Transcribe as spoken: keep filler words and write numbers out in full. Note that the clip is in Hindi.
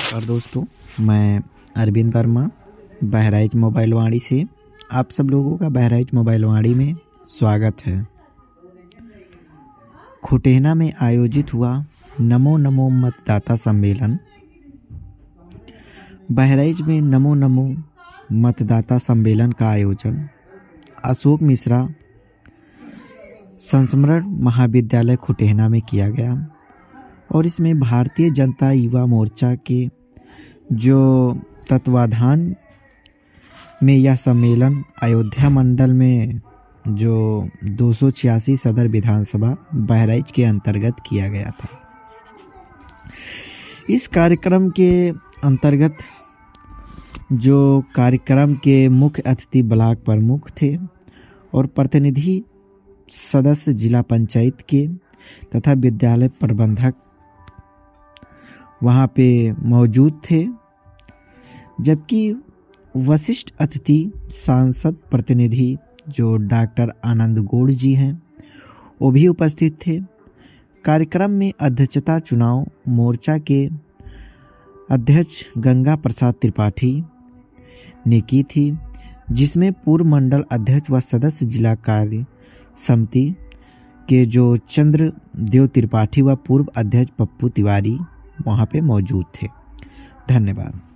नमस्कार दोस्तों, मैं अरविंद वर्मा बहराइच मोबाइल वाणी से आप सब लोगों का बहराइच मोबाइल वाणी में स्वागत है। खुटेना में आयोजित हुआ नमो नमो मतदाता सम्मेलन। बहराइच में नमो नमो मतदाता सम्मेलन का आयोजन अशोक मिश्रा संस्मरण महाविद्यालय खुटेना में किया गया और इसमें भारतीय जनता युवा मोर्चा के जो तत्वाधान में यह सम्मेलन अयोध्या मंडल में जो दो सौ छियासी सदर विधानसभा बहराइच के अंतर्गत किया गया था। इस कार्यक्रम के अंतर्गत जो कार्यक्रम के मुख्य अतिथि ब्लॉक प्रमुख थे और प्रतिनिधि सदस्य जिला पंचायत के तथा विद्यालय प्रबंधक वहाँ पे मौजूद थे, जबकि वरिष्ठ अतिथि सांसद प्रतिनिधि जो डॉक्टर आनंद गौड़ जी हैं वो भी उपस्थित थे। कार्यक्रम में अध्यक्षता चुनाव मोर्चा के अध्यक्ष गंगा प्रसाद त्रिपाठी ने की थी, जिसमें पूर्व मंडल अध्यक्ष व सदस्य जिला कार्य समिति के जो चंद्र देव त्रिपाठी व पूर्व अध्यक्ष पप्पू तिवारी वहाँ पे मौजूद थे। धन्यवाद।